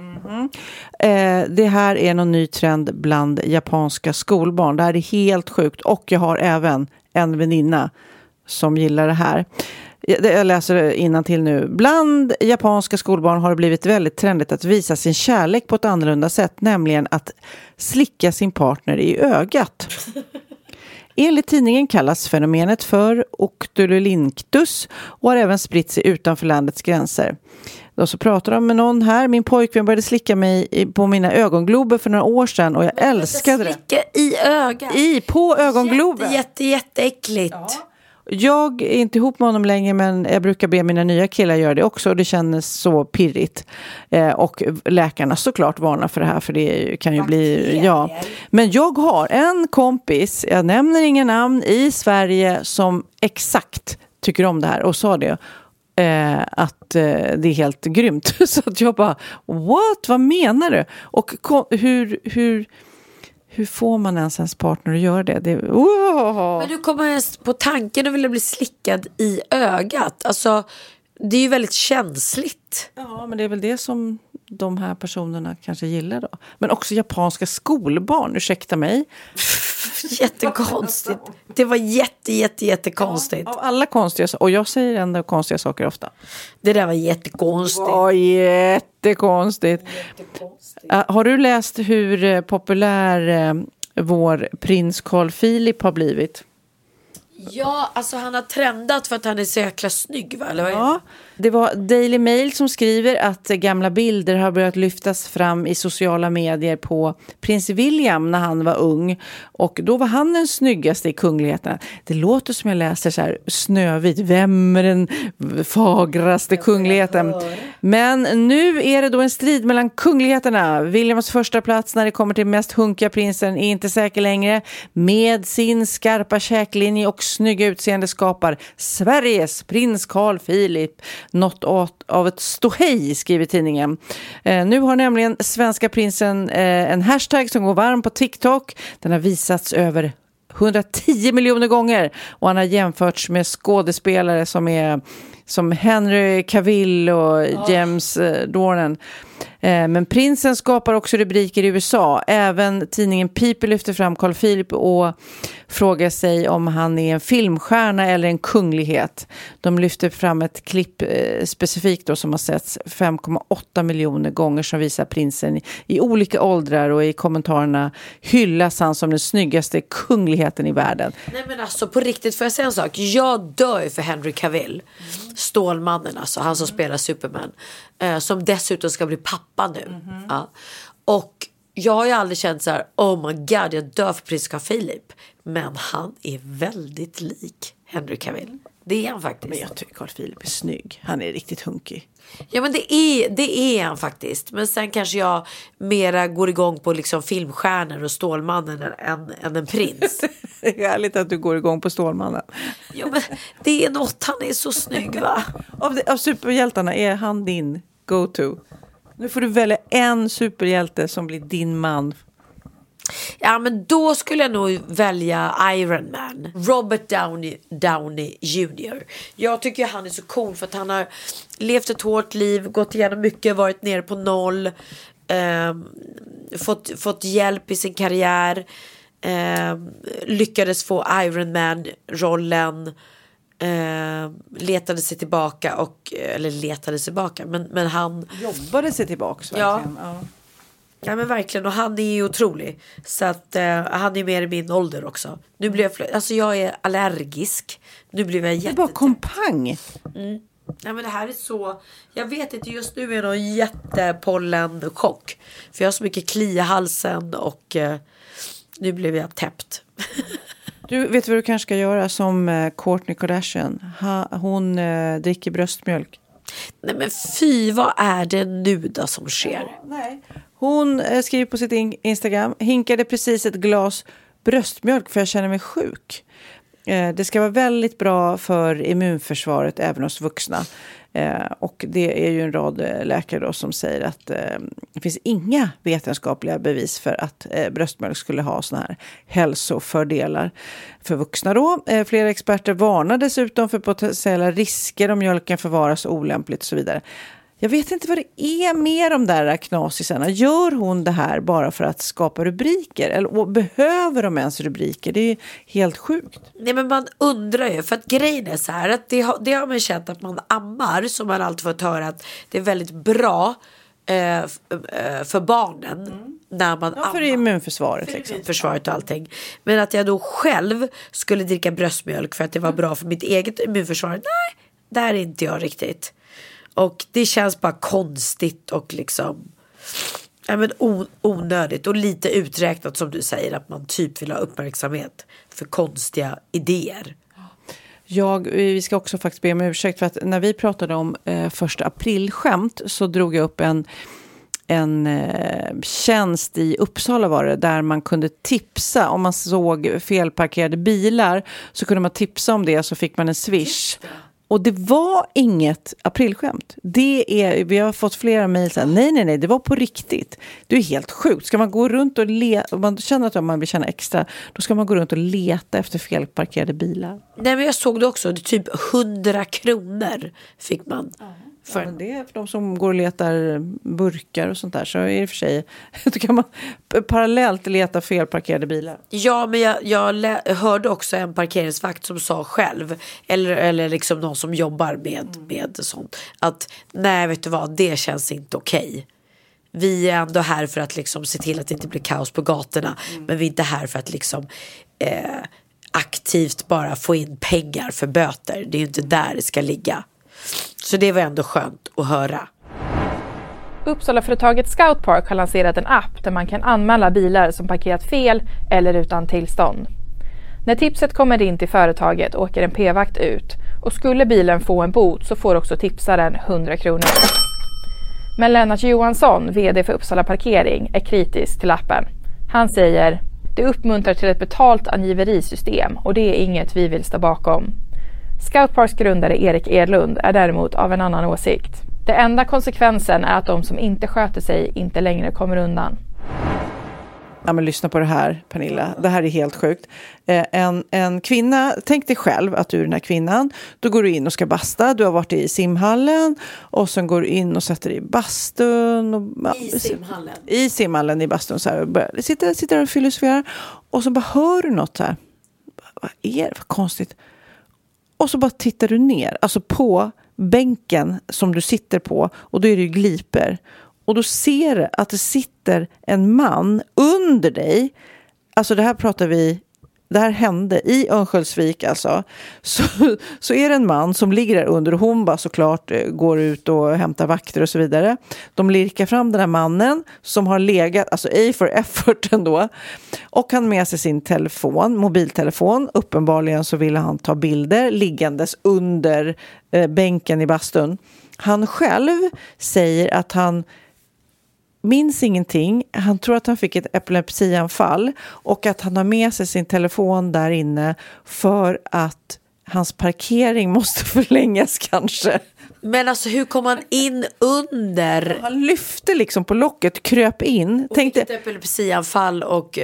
Det här är någon ny trend bland japanska skolbarn. Det här är helt sjukt. Och jag har även en väninna som gillar det här. Jag läser innantill nu. Bland japanska skolbarn har det blivit väldigt trendigt att visa sin kärlek på ett annorlunda sätt. Nämligen att slicka sin partner i ögat. Enligt tidningen kallas fenomenet för oculolinctus och har även spritt sig utanför landets gränser. Då så pratar de med någon här. Min pojkvän började slicka mig på mina ögonglober för några år sedan och jag älskade det. Slicka i ögat? På ögongloben. Jätteäckligt. Ja. Jag är inte ihop med honom längre, men jag brukar be mina nya killar göra det också och det känns så pirrigt. Och läkarna såklart varnar för det här, för det kan ju bli... Ja. Men jag har en kompis, jag nämner inga namn, i Sverige som exakt tycker om det här och sa det. Att det är helt grymt. Så att jag bara, what? Vad menar du? Och hur får man ens partner att göra det? Men du kommer ens på tanken att vilja bli slickad i ögat. Alltså, det är ju väldigt känsligt. Ja, men det är väl det som de här personerna kanske gillar då. Men också japanska skolbarn, ursäkta mig. Jättekonstigt. Det var jättekonstigt. Ja, av alla konstiga saker. Och jag säger ändå konstiga saker ofta. Det där var jättekonstigt. Ja, jättekonstigt. Har du läst hur populär vår prins Carl Philip har blivit? Ja, alltså han har trendat för att han är så jäkla snygg, va? Eller vad? Ja, det var Daily Mail som skriver att gamla bilder har börjat lyftas fram i sociala medier på prins William när han var ung. Och då var han den snyggaste i kungligheterna. Det låter som jag läser så här Snövit. Vem är den fagraste kungligheten? Men nu är det då en strid mellan kungligheterna. Williams första plats när det kommer till mest hunkiga prinsen är inte säker längre. Med sin skarpa käklinje och snygga utseende skapar Sveriges prins Carl Philip något av ett ståhej, skriver tidningen. Nu har nämligen svenska prinsen en hashtag som går varm på TikTok. Den har visats över 110 miljoner gånger och han har jämförts med skådespelare som Henry Cavill och James Dornan. Men prinsen skapar också rubriker i USA. Även tidningen People lyfter fram Carl Philip och frågar sig om han är en filmstjärna eller en kunglighet. De lyfter fram ett klipp specifikt då, som har setts 5,8 miljoner gånger som visar prinsen i olika åldrar, och i kommentarerna hyllas han som den snyggaste kungligheten i världen. Nej, men alltså på riktigt, får jag säga en sak? Jag dör för Henry Cavill. Stålmannen, alltså han som spelar Superman, som dessutom ska bli pappa nu. Ja. Och jag har ju aldrig känt så här, oh my god, jag dör för prins Carl Philip. Men han är väldigt lik Henry Cavill. Det är han faktiskt. Men jag tycker Carl Philip är snygg. Han är riktigt hunkig. Ja, men det är han faktiskt. Men sen kanske jag mera går igång på liksom filmstjärnor och Stålmannen än en prins. Det är härligt att du går igång på Stålmannen. Ja, men det är något, han är så snygg, va? Av superhjältarna, är han din go-to? Nu får du välja en superhjälte som blir din man. Ja, men då skulle jag nog välja Iron Man. Robert Downey Jr. Jag tycker han är så cool för att han har levt ett hårt liv, gått igenom mycket, varit nere på noll, fått hjälp i sin karriär, lyckades få Iron Man-rollen, letade sig tillbaka men han jobbade sig tillbaka verkligen. Ja, men verkligen, och han är ju otrolig. Så att han är mer i min ålder också. Nu blir jag är allergisk. Nu blir jag Det är bara kompang. Ja, men det här är så, jag vet inte, just nu är det någon jättepollenchock. För jag har så mycket kli i halsen och nu blev jag täppt. Du vet vad du kanske ska göra som Kourtney Kardashian. Hon dricker bröstmjölk. Nej, men fy, vad är det nu då som sker? Nej. Hon skriver på sitt Instagram: hinkade precis ett glas bröstmjölk för jag känner mig sjuk. Det ska vara väldigt bra för immunförsvaret även hos vuxna. Och det är ju en rad läkare då som säger att det finns inga vetenskapliga bevis för att bröstmjölk skulle ha såna här hälsofördelar för vuxna då. Flera experter varnar dessutom för potentiella risker om mjölken förvaras olämpligt och så vidare. Jag vet inte vad det är med de där knasisarna. Gör hon det här bara för att skapa rubriker? Eller behöver de ens rubriker? Det är helt sjukt. Nej, men man undrar ju. För att grejen är så här, att det har man känt att man ammar, som man alltid fått höra att det är väldigt bra för barnen när man ammar. För immunförsvaret. För immunförsvaret och allting. Men att jag då själv skulle dricka bröstmjölk för att det var bra för mitt eget immunförsvar. Nej, där är inte jag riktigt. Och det känns bara konstigt och liksom onödigt och lite uträknat, som du säger, att man typ vill ha uppmärksamhet för konstiga idéer. Vi ska också faktiskt be om ursäkt för att när vi pratade om 1 april-skämt så drog jag upp en tjänst i Uppsala var det, där man kunde tipsa om man såg felparkerade bilar, så kunde man tipsa om det, så fick man en swish. Och det var inget aprilskämt. Vi har fått flera mejl sen. Nej, det var på riktigt. Det är helt sjukt. Ska man gå runt och om man känner att man vill känna extra, då ska man gå runt och leta efter felparkerade bilar. Nej, men jag såg det också. Det är typ 100 kronor fick man. Ja, det är för de som går och letar burkar och sånt där, så är det för sig då kan man parallellt leta felparkerade bilar. Ja, men jag hörde också en parkeringsvakt som sa själv, eller liksom någon som jobbar med sånt, att nej, vet du vad, det känns inte okej. Vi är ändå här för att liksom se till att det inte blir kaos på gatorna, men vi är inte här för att liksom aktivt bara få in pengar för böter. Det är ju inte där det ska ligga. Så det var ändå skönt att höra. Uppsalaföretaget Scoutpark har lanserat en app där man kan anmäla bilar som parkerat fel eller utan tillstånd. När tipset kommer in till företaget åker en p-vakt ut, och skulle bilen få en bot så får också tipsaren 100 kronor. Men Lennart Johansson, vd för Uppsala Parkering, är kritisk till appen. Han säger: det uppmuntrar till ett betalt angiverisystem och det är inget vi vill stå bakom. Scoutparks grundare Erik Edlund är däremot av en annan åsikt. Det enda konsekvensen är att de som inte sköter sig inte längre kommer undan. Ja, men lyssna på det här, Pernilla. Det här är helt sjukt. En kvinna, tänk dig själv att du är den här kvinnan. Då går du in och ska basta. Du har varit i simhallen och sen går du in och sätter dig i bastun. Och, I simhallen? I simhallen i bastun. Så här, och sitter där och filosoferar. Och så bara hör du något så här. Vad är det för konstigt? Och så bara tittar du ner, alltså på bänken som du sitter på, och då är det ju gliper. Och då ser du att det sitter en man under dig. Alltså det här hände i Örnsköldsvik alltså. Så är det en man som ligger där under, och hon bara såklart går ut och hämtar vakter och så vidare. De lirkar fram den här mannen som har legat, alltså A for effort ändå. Och han med sig sin mobiltelefon. Uppenbarligen så ville han ta bilder liggandes under bänken i bastun. Han själv säger att han minns ingenting. Han tror att han fick ett epilepsianfall och att han har med sig sin telefon där inne för att hans parkering måste förlängas kanske. Men alltså hur kom han in under? Han lyfte liksom på locket, kröp in. Och fick ett epilepsianfall och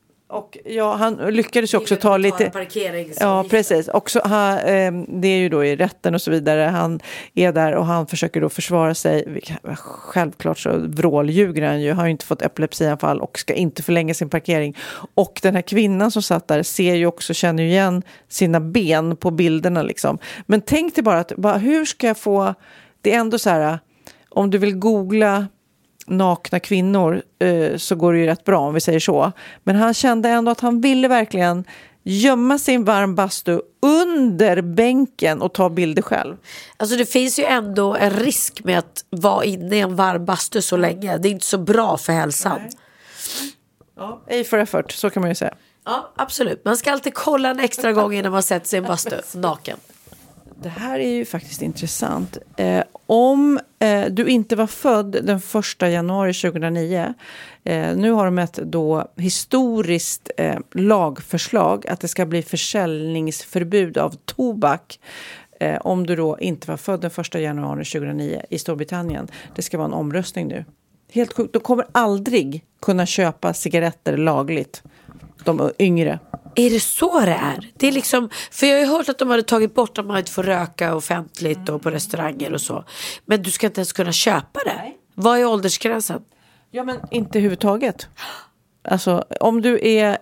ja, han lyckades ju också ta lite ja, precis. Också det är ju då i rätten och så vidare. Han är där och han försöker då försvara sig. Självklart så vråljuger han ju. Han har ju inte fått epilepsianfall och ska inte förlänga sin parkering. Och den här kvinnan som satt där ser ju också, känner ju igen sina ben på bilderna liksom. Men tänk dig bara hur ska jag få, det är ändå så här, om du vill googla nakna kvinnor så går det ju rätt bra om vi säger så. Men han kände ändå att han ville verkligen gömma sin varm bastu under bänken och ta bilder själv. Alltså det finns ju ändå en risk med att vara inne i en varm bastu så länge. Det är inte så bra för hälsan. Nej. Ja, A for effort, så kan man ju säga. Ja, absolut. Man ska alltid kolla en extra gång innan man sätter sig i en bastu naken. Det här är ju faktiskt intressant. Om du inte var född den 1 januari 2009, nu har de ett då historiskt lagförslag att det ska bli försäljningsförbud av tobak om du då inte var född den 1 januari 2009 i Storbritannien. Det ska vara en omröstning nu. Helt sjukt. De kommer aldrig kunna köpa cigaretter lagligt, de yngre. Är det så det är? Det är liksom, för jag har ju hört att de hade tagit bort att man inte får röka offentligt och på restauranger och så. Men du ska inte ens kunna köpa det. Nej. Vad är åldersgränsen? Ja, men inte överhuvudtaget. Alltså om du är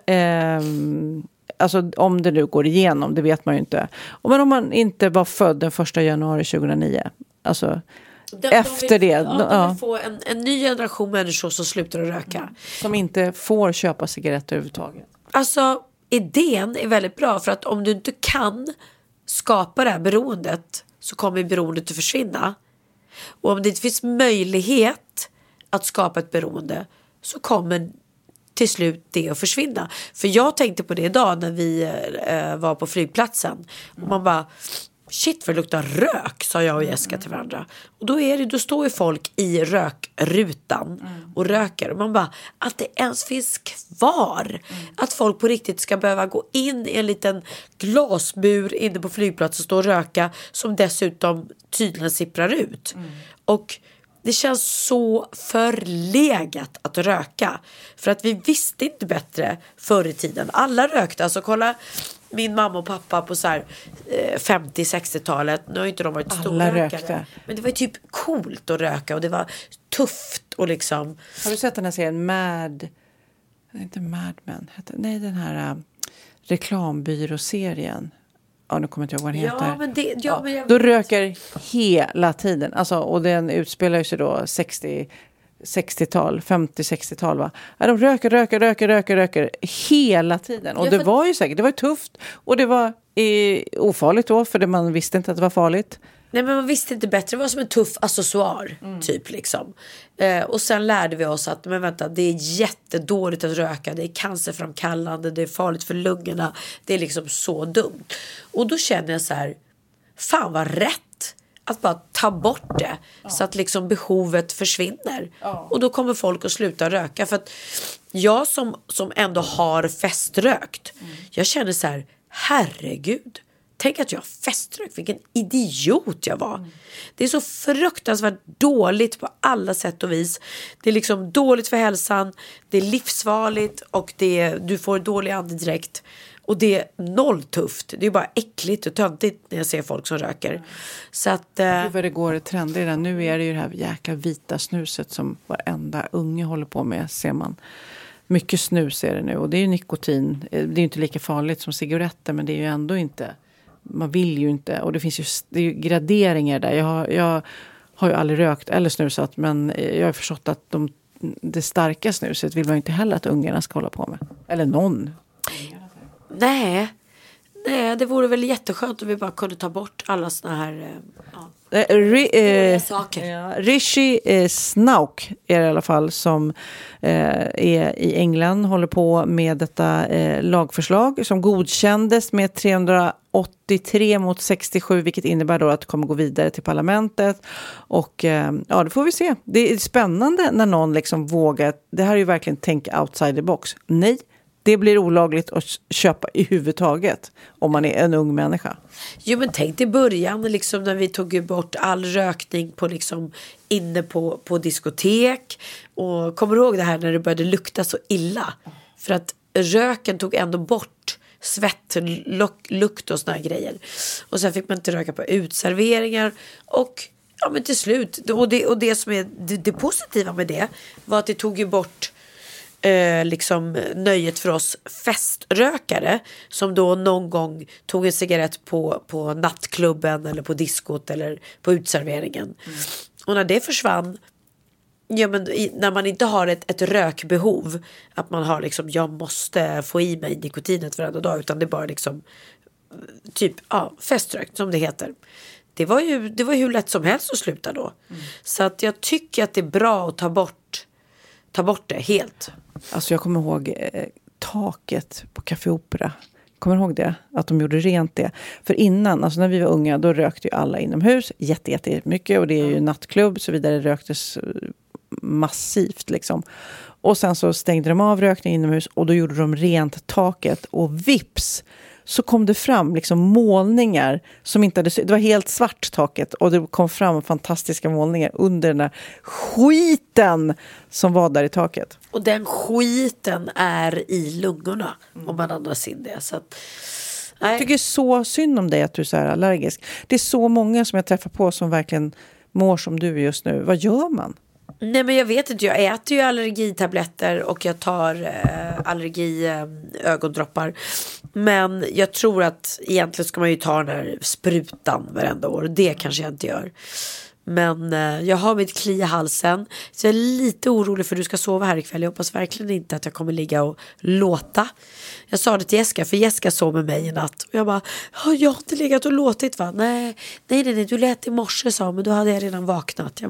alltså om det nu går igenom, det vet man ju inte. Men om man inte var född den 1 januari 2009, alltså efter det. De vill få en ny generation människor som slutar att röka. Som inte får köpa cigaretter överhuvudtaget. Alltså idén är väldigt bra, för att om du inte kan skapa det här beroendet så kommer beroendet att försvinna. Och om det inte finns möjlighet att skapa ett beroende så kommer till slut det att försvinna. För jag tänkte på det idag när vi var på flygplatsen och man bara, shit vad det luktar rök, sa jag och Jessica till varandra. Och då står ju folk i rökrutan och röker. Och man bara, att det ens finns kvar. Att folk på riktigt ska behöva gå in i en liten glasbur inne på flygplatsen och stå och röka, som dessutom tydligen sipprar ut. Och det känns så förlegat att röka. För att vi visste inte bättre förr i tiden. Alla rökte. Alltså kolla min mamma och pappa på så här 50-60-talet. Nu har inte de varit stora rökare. Men det var ju typ coolt att röka. Och det var tufft och liksom. Har du sett den här serien inte Mad Men. Nej, den här reklambyråserien. Ja, nu kommer jag inte ihåg vad den heter. Men då röker hela tiden. Alltså, och den utspelar sig då 60-tal, 50-60-tal va. Ja, de röker hela tiden. Och det var ju säkert, det var tufft. Och det var ofarligt då, för man visste inte att det var farligt. Nej, men man visste inte bättre. Det var som en tuff accessoar typ liksom. Och sen lärde vi oss att men vänta, det är jättedåligt att röka. Det är cancerframkallande, det är farligt för lungorna. Det är liksom så dumt. Och då känner jag så här, fan vad rätt att bara ta bort det så att liksom behovet försvinner. Och då kommer folk att sluta röka. För att jag som ändå har feströkt, jag känner så här, herregud. Tänk att jag feströkt, vilken idiot jag var. Det är så fruktansvärt dåligt på alla sätt och vis. Det är liksom dåligt för hälsan, det är livsfarligt och du får dålig andedräkt. Och det är noll tufft. Det är bara äckligt och töntigt när jag ser folk som röker. Så att vad det går i trender. Nu är det ju det här jäkla vita snuset som varenda unge håller på med, ser man. Mycket snus är det nu och det är ju nikotin. Det är ju inte lika farligt som cigaretter, men det är ju ändå inte. Man vill ju inte, och det är ju graderingar där. Jag har ju aldrig rökt eller snusat, men jag har förstått att det starka snuset vill man ju inte heller att ungarna ska hålla på med. Eller någon. Nej, det vore väl jätteskönt om vi bara kunde ta bort alla såna här saker. Rishi Sunak är det i alla fall som är i England, håller på med detta lagförslag som godkändes med 383 mot 67, vilket innebär då att det kommer gå vidare till parlamentet. Och det får vi se. Det är spännande när någon liksom vågar. Det här är ju verkligen tänk outside the box. Nej, det blir olagligt att köpa i huvudtaget om man är en ung människa. Jo, men tänk i början liksom, när vi tog bort all rökning på liksom, inne på diskotek. Och kommer du ihåg det här när det började lukta så illa? För att röken tog ändå bort svett, lukt och såna här grejer. Och sen fick man inte röka på utserveringar. Och ja, men till slut. Och det som är det positiva med det var att det tog ju bort liksom nöjet för oss feströkare som då någon gång tog en cigarett på nattklubben eller på diskot eller på utserveringen. Och när det försvann, ja, men när man inte har ett rökbehov, att man har liksom, jag måste få i mig nikotinet varenda dag, utan det är bara liksom typ feströkt som det heter. Det var ju hur lätt som helst att sluta då. Så att jag tycker att det är bra att ta bort det helt. Alltså jag kommer ihåg taket på Café Opera. Kommer du ihåg det? Att de gjorde rent det. För innan, alltså när vi var unga, då rökte ju alla inomhus jättemycket. Och det är ju nattklubb, så vidare röktes massivt liksom. Och sen så stängde de av rökning inomhus och då gjorde de rent taket. Och vips så kom det fram liksom målningar som inte hade... Det var helt svart taket och det kom fram fantastiska målningar under den där skiten som var där i taket. Och den skiten är i lungorna om man andas in det. Så att, jag tycker så synd om dig att du är så här allergisk. Det är så många som jag träffar på som verkligen mår som du just nu. Vad gör man? Nej, men jag vet inte, jag äter ju allergitabletter och jag tar ögondroppar. Men jag tror att egentligen ska man ju ta den här sprutan varenda år. Det kanske jag inte gör. Men jag har mitt kli i halsen. Så jag är lite orolig för att du ska sova här ikväll. Jag hoppas verkligen inte att jag kommer ligga och låta. Jag sa det till Jessica, för Jessica sov med mig i natt. Och jag bara, jag har inte legat och låtit va? Nej, du lät i morse, sa, men då hade jag redan vaknat. Jag bara,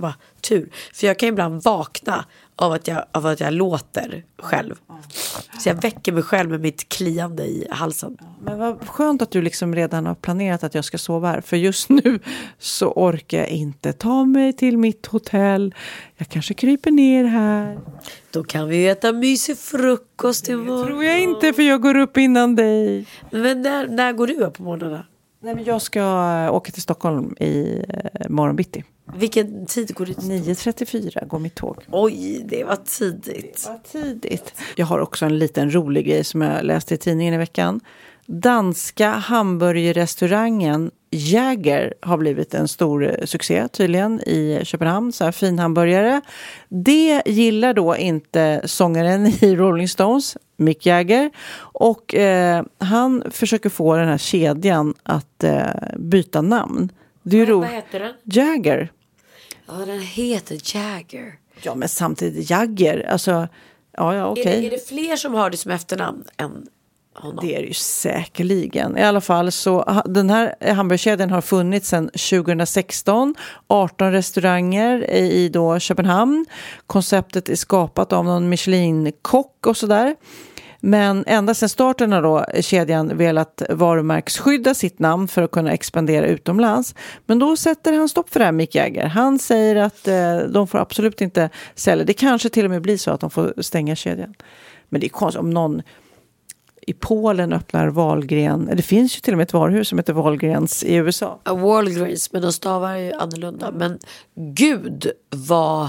otur. För jag kan ibland vakna av att jag låter själv. Så jag väcker mig själv med mitt kliande i halsen. Men vad skönt att du liksom redan har planerat att jag ska sova här. För just nu så orkar jag inte ta mig till mitt hotell. Jag kanske kryper ner här. Då kan vi äta mysig frukost imorgon. Det tror jag inte, för jag går upp innan dig. Men när går du upp på morgonen? Nej, men jag ska åka till Stockholm i morgonbitti. Vilken tid går det? 9:34 går mitt tåg. Oj, det var tidigt. Jag har också en liten rolig grej som jag läste i tidningen i veckan. Danska hamburgerrestaurangen Jäger har blivit en stor succé tydligen i Köpenhamn. Så här fin hamburgare. Det gillar då inte sångaren i Rolling Stones, Mick Jagger. Och han försöker få den här kedjan att byta namn. Vad heter den? Jagger. Ja, den heter Jagger. Ja, men samtidigt Jagger. Alltså, ja, okej. Är det fler som har det som efternamn än honom? Det är ju säkerligen. I alla fall så den här hamburgerkedjan har funnits sedan 2016. 18 restauranger i då Köpenhamn. Konceptet är skapat av någon Michelin-kock och sådär. Men ända sedan starten har då kedjan velat varumärksskydda sitt namn för att kunna expandera utomlands. Men då sätter han stopp för det här, Mick Jagger. Han säger att de får absolut inte sälja. Det kanske till och med blir så att de får stänga kedjan. Men det är konstigt om någon i Polen öppnar Wahlgren. Det finns ju till och med ett varuhus som heter Wahlgrens i USA. Walgreens, men de stavar ju annorlunda. Men gud, vad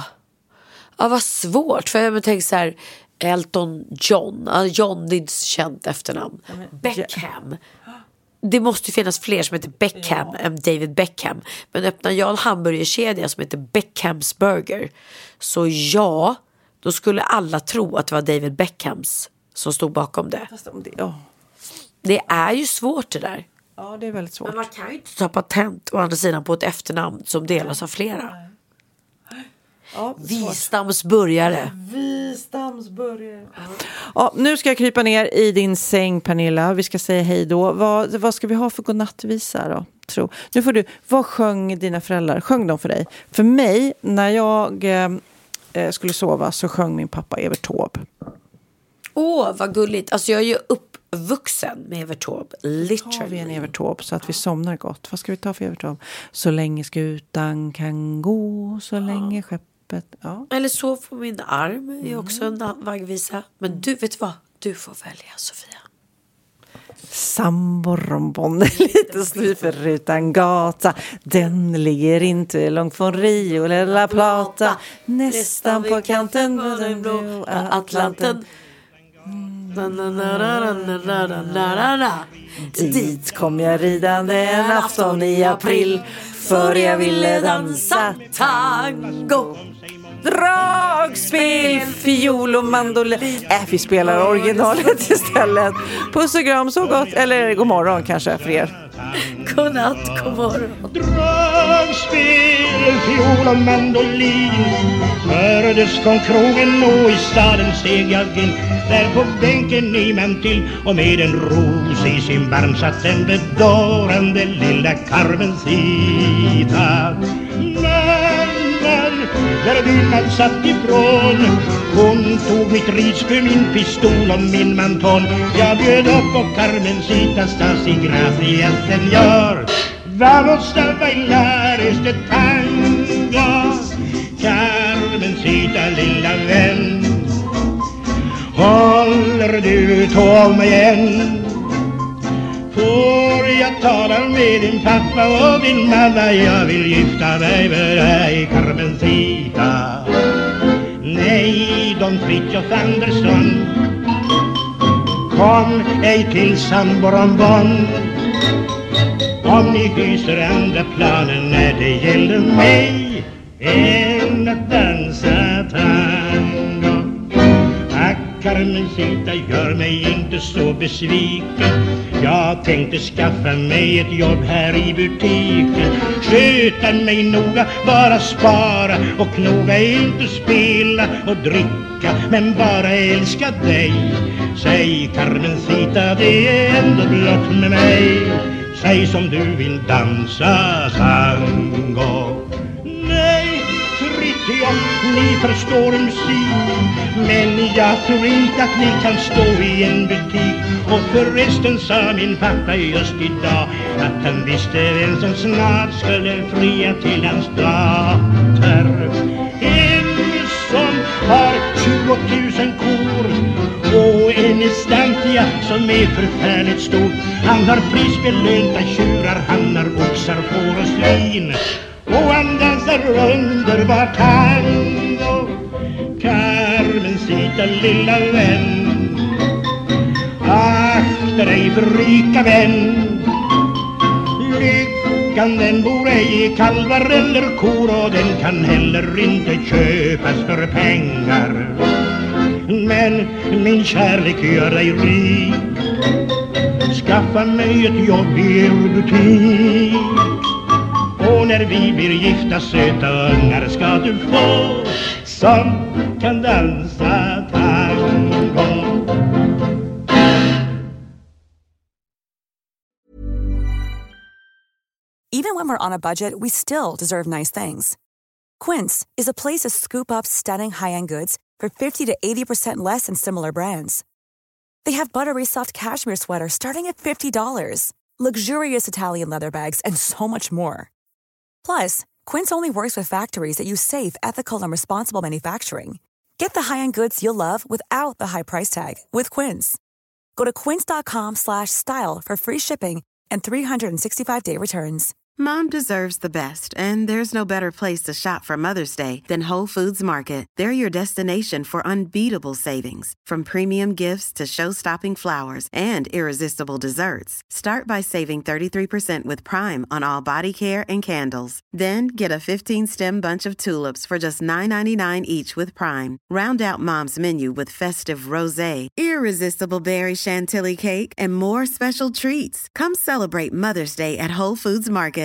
svårt. För jag tänkte så här, Elton John. John är känt efternamn. Beckham. Det måste ju finnas fler som heter Beckham än David Beckham. Men öppnar jag en hamburgerkedja som heter Beckhams Burger, så ja, då skulle alla tro att det var David Beckhams som stod bakom det. Det är ju svårt det där. Ja, det är väldigt svårt. Men man kan ju inte ta patent å andra sidan på ett efternamn som delas av flera. Ja, Vistamsburgare. Ja, nu ska jag krypa ner i din säng, Pernilla. Vi ska säga hej då. Vad ska vi ha för godnattvisa då? Tro. Nu får du, vad sjöng dina föräldrar? Sjöng de för dig? För mig, när jag skulle sova så sjöng min pappa Evert Taube. Vad gulligt. Alltså jag är ju uppvuxen med Evert Taube. Literally. Tar vi en Evert Taube så att vi somnar gott. Vad ska vi ta för Evert Taube? Så länge skutan kan gå, så länge skeppet. Ja. Eller så på min arm är också en vaggvisa. Men du, vet vad? Du får välja, Sofia. Samborombon, lite styfer utan gata. Den ligger inte långt från Rio eller La Plata. Nästan på kanten på den blå Atlanten. Dit kom jag ridande en afton i april, för jag ville dansa tango. Dragspel, fiol och mandolin. Vi spelar originalet istället. Puss och kram, så gott. Eller god morgon kanske för er. God natt, god morgon. Dragspel, fiol och mandolin hördes från krogen och i staden steg jag in. Där på bänken i mantill och med en ros i sin barm satt den bedårande lilla Carmencita. Där vinnan satt ifrån, hon tog mitt ridspö, min pistol och min manton. Jag bjöd upp och Carmencita stas i gracias señor. Vamos a bailar este tango, Carmencita lilla vän. Håller du tåg mig än? Får jag tala med din pappa och din mamma? Jag vill gifta mig med dig, Carmencita. Nej, Don Fritiof Andersson, kom ej till Samborombon. Om ni hyser andra planer när det gäller mig än att dansa tango. Carmencita, gör mig inte så besviken. Jag tänkte skaffa mig ett jobb här i butiken. Sköta mig noga, bara spara och knoga. Inte spela och dricka, men bara älska dig. Säg Carmencita, det är ändå blott med mig. Säg som du vill dansa tango. Nej, fritt inte om ni förstår musik. Men jag tror inte att ni kan stå i en butik. Och förresten sa min pappa just idag att han visste vem som snart skulle fria till hans dator. En som har 20 000 kor och en estantia som är förfärligt stor. Han har prisbelönta tjurar, han har oxar, får och svin. Och han dansar underbar tango, Carmencita lilla vän. Akta dig för rika vän. Lyckan den bor ej i kalvar eller kor, och den kan heller inte köpas för pengar. Men min kärlek gör dig rik. Skaffa mig ett jobb i er butik. Och när vi blir gifta söta ungar ska du få som kan dansa tango. Even when we're on a budget, we still deserve nice things. Quince is a place to scoop up stunning high-end goods for 50 to 80% less than similar brands. They have buttery soft cashmere sweaters starting at $50, luxurious Italian leather bags, and so much more. Plus, Quince only works with factories that use safe, ethical, and responsible manufacturing. Get the high-end goods you'll love without the high price tag with Quince. Go to quince.com/style for free shipping and 365-day returns. Mom deserves the best, and there's no better place to shop for Mother's Day than Whole Foods Market. They're your destination for unbeatable savings, from premium gifts to show-stopping flowers and irresistible desserts. Start by saving 33% with Prime on all body care and candles. Then get a 15-stem bunch of tulips for just $9.99 each with Prime. Round out Mom's menu with festive rosé, irresistible berry chantilly cake, and more special treats. Come celebrate Mother's Day at Whole Foods Market.